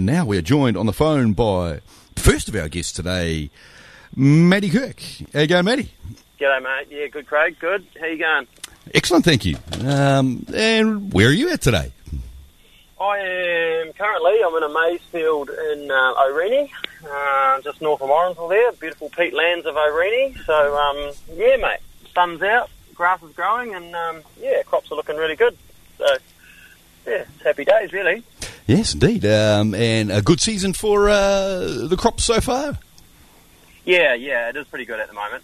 And now we're joined on the phone by the first of our guests today, Matty Kirk. How you going, Matty? G'day, mate. Yeah, good, Craig. Good. How you going? Excellent, thank you. And where are you at today? I am currently, I'm in a maize field in Aurigny, just north of Orangeville there. Beautiful peat lands of Aurigny. So, yeah, mate, sun's out, grass is growing, and, yeah, crops are looking really good. So, yeah, it's happy days, really. Yes, indeed. And a good season for the crops so far? Yeah, it is pretty good at the moment.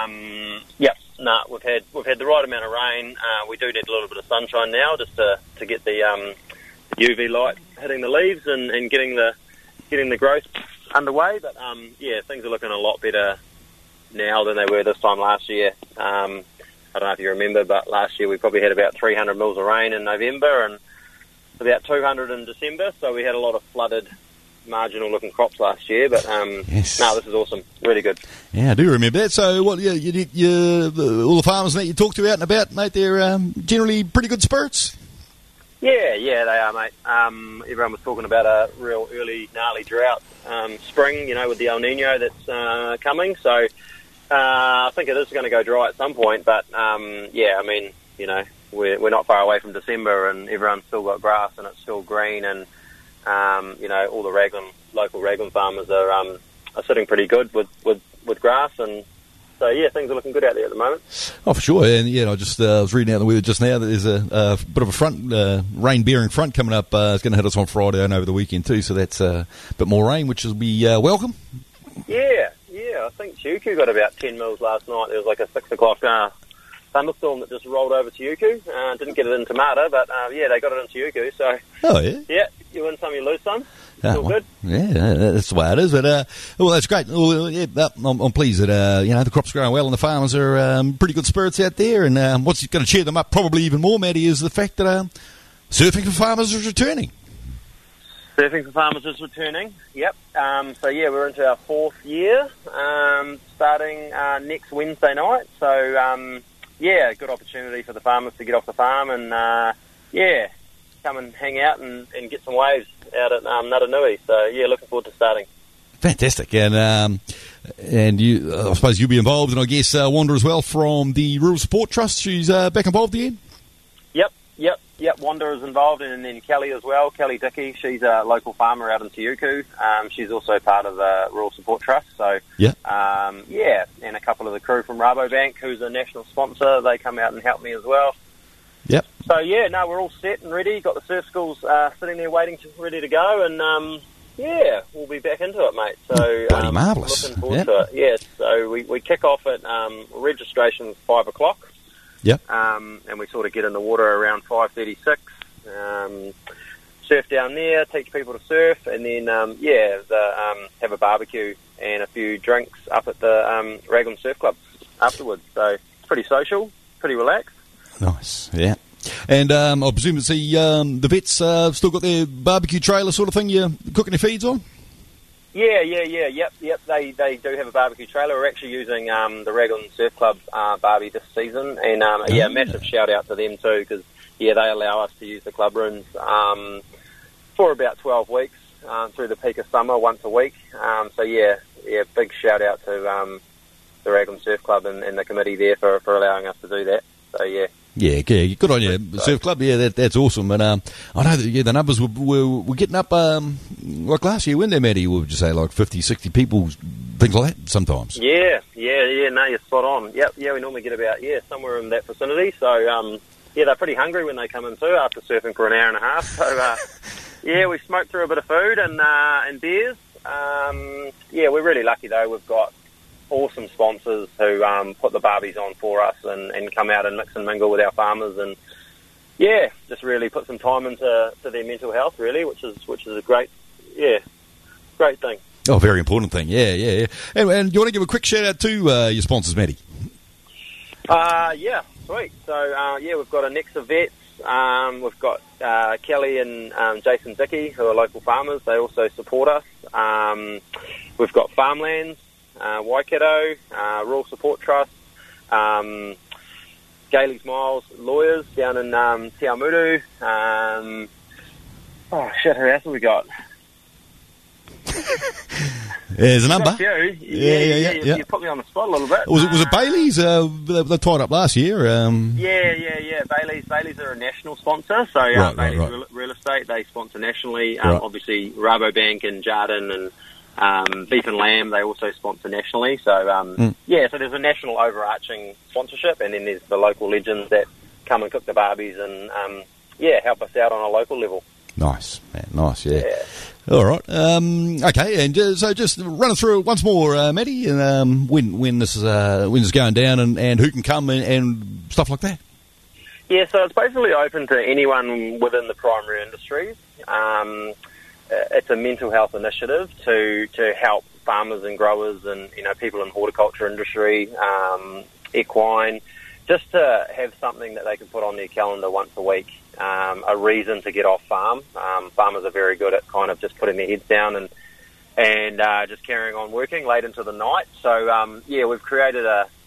We've had the right amount of rain. We do need a little bit of sunshine now just to get the UV light hitting the leaves and getting the growth underway. But yeah, things are looking a lot better now than they were this time last year. I don't know if you remember, but last year we probably had about 300 mils of rain in November and about 200 in December. So we had a lot of flooded, marginal-looking crops last year. But yes. No, this is awesome. Really good. Yeah, I do remember that. So, what? Yeah, all the farmers that you talk to out and about, mate, they're generally pretty good spirits. Yeah, they are, mate. Everyone was talking about a real early, gnarly drought spring, with the El Nino that's coming. So I think it is going to go dry at some point. But, yeah, I mean, we're not far away from December and everyone's still got grass and it's still green. And, all the local raglan farmers are sitting pretty good with grass. And so, yeah, things are looking good out there at the moment. Oh, for sure. And, yeah, I just was reading out the weather just now that there's a bit of a front, rain-bearing front coming up. It's going to hit us on Friday and over the weekend too, so that's a bit more rain, which will be welcome. Yeah. I think Tiuku got about 10 mils last night. There was like a 6 o'clock thunderstorm that just rolled over Tiuku. Didn't get it in Tamata, but, yeah, they got it in Tiuku. So, oh, yeah? Yeah, you win some, you lose some. Still good. Yeah, that's the way it is. But well, that's great. Well, yeah, I'm pleased that the crops are growing well and the farmers are pretty good spirits out there. And what's going to cheer them up probably even more, Matty, is the fact that surfing for farmers is returning. Surfing for farmers is returning. Yep. So yeah, we're into our 4th year, starting next Wednesday night. So yeah, good opportunity for the farmers to get off the farm and yeah, come and hang out and get some waves out at Nutanui. So, yeah, looking forward to starting. Fantastic. And you, I suppose you'll be involved, and I guess Wanda as well from the Rural Support Trust. She's back involved again? Yep. Wanda is involved, and then Kelly as well. Kelly Dickey, she's a local farmer out in Tiuku. She's also part of the Rural Support Trust. So, yeah, and a couple of the crew from Rabobank, who's a national sponsor, they come out and help me as well. Yep. So, yeah, no, we're all set and ready. Got the surf schools sitting there ready to go. And, yeah, we'll be back into it, mate. So, bloody marvellous. Looking forward to it. Yeah, so we kick off at registration's 5 o'clock. Yep. And we sort of get in the water around 5:36. Surf down there, teach people to surf. And then, have a barbecue and a few drinks up at the Raglan Surf Club afterwards. So, it's pretty social, pretty relaxed. Nice, yeah. And I presume it's the vets still got their barbecue trailer sort of thing you're cooking their feeds on? Yeah. Yep. They do have a barbecue trailer. We're actually using the Raglan Surf Club barbie this season. And, massive shout out to them too because, yeah, they allow us to use the club rooms for about 12 weeks through the peak of summer, once a week. So, yeah, big shout out to the Raglan Surf Club and the committee there for allowing us to do that. So, yeah. Yeah, good on you, Surf Club. Yeah, that's awesome. And I know that the numbers were getting up like last year, weren't they, Matty? Would you say like 50, 60 people, things like that sometimes? Yeah. No, you're spot on. Yep. Yeah, we normally get about somewhere in that vicinity. So they're pretty hungry when they come in too after surfing for an hour and a half. So yeah, we smoked through a bit of food and beers. Yeah, we're really lucky though. We've got awesome sponsors who put the barbies on for us and come out and mix and mingle with our farmers and just really put some time into their mental health really, which is a great thing. Oh, very important thing. Yeah. And you want to give a quick shout out to your sponsors, Matty? Yeah, sweet. So we've got a Nexa Vets. We've got Kelly and Jason Dickey, who are local farmers. They also support us. We've got Farmlands. Waikato, Rural Support Trust, Gailey's Miles Lawyers down in Te Amutu. Who else have we got? There's a number. Got a few. Yeah. You put me on the spot a little bit. Was it Bailey's? They tied up last year. Yeah. Bailey's are a national sponsor, so Bailey's Real Estate, they sponsor nationally. Obviously, Rabobank and Jardin and Beef and Lamb, they also sponsor nationally. So, so there's a national overarching sponsorship, and then there's the local legends that come and cook the barbies and, help us out on a local level. Nice, man. Nice, yeah. All right. Okay, and so just run us through it once more, Matty, and when this is going down and who can come and stuff like that. Yeah, so it's basically open to anyone within the primary industries. It's a mental health initiative to help farmers and growers and people in horticulture industry, equine, just to have something that they can put on their calendar once a week. A reason to get off farm. Farmers are very good at kind of just putting their heads down and just carrying on working late into the night. So we've created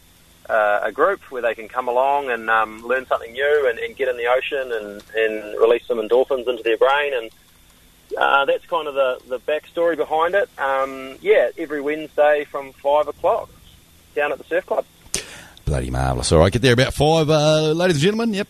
a group where they can come along and learn something new and get in the ocean and release some endorphins into their brain, and that's kind of the backstory behind it. Every Wednesday from 5 o'clock down at the Surf Club. Bloody marvellous. All right, get there about 5, ladies and gentlemen. Yep,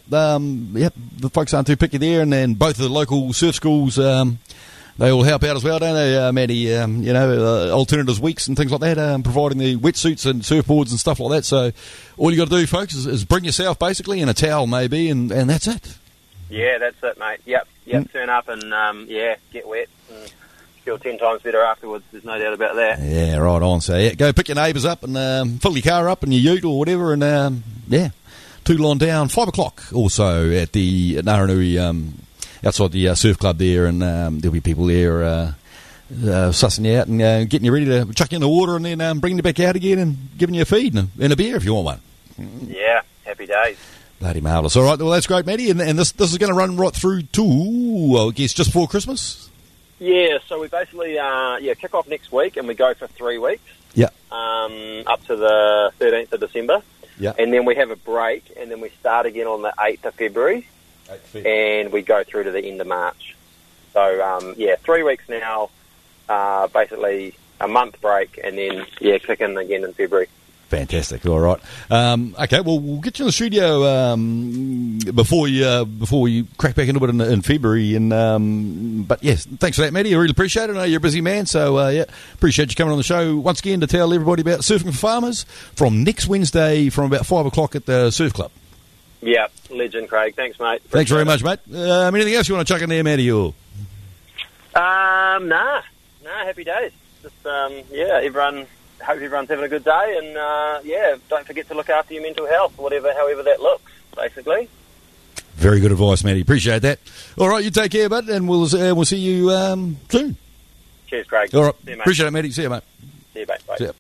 the folks aren't too picky there, and then both of the local surf schools, they all help out as well, don't they, Matty? Alternatives weeks and things like that, providing the wetsuits and surfboards and stuff like that. So all you got to do, folks, is bring yourself, basically, and a towel maybe, and that's it. Yeah, that's it, mate. Yep, turn up and, get wet and feel 10 times better afterwards. There's no doubt about that. Yeah, right on. So, go pick your neighbours up and fill your car up and your ute or whatever, and, tootle on down. 5 o'clock also at the Naranui, outside the surf club there, and there'll be people there sussing you out and getting you ready to chuck you in the water and then bringing you back out again and giving you a feed and a beer if you want one. Yeah, happy days. Bloody marvellous. All right, well, that's great, Matty. And this is going to run right through to, I guess, just before Christmas? Yeah, so we basically, kick off next week and we go for 3 weeks. Yeah. Up to the 13th of December. Yeah. And then we have a break and then we start again on the 8th of February. And we go through to the end of March. So, 3 weeks now, basically a month break, and then, kick in again in February. Fantastic. All right. Okay, well, we'll get you in the studio before you crack back into it in February. But, yes, thanks for that, Matty. I really appreciate it. I know you're a busy man, so, appreciate you coming on the show once again to tell everybody about Surfing for Farmers from next Wednesday from about 5 o'clock at the Surf Club. Yeah, legend, Craig. Thanks, mate. Thanks very much, mate. Anything else you want to chuck in there, Matty? Or? Nah, happy days. Just, everyone, hope everyone's having a good day, and, don't forget to look after your mental health, however that looks, basically. Very good advice, Matty. Appreciate that. All right, you take care, bud, and we'll see you soon. Cheers, Craig. All right, see you, mate. Appreciate it, Matty. See you, mate.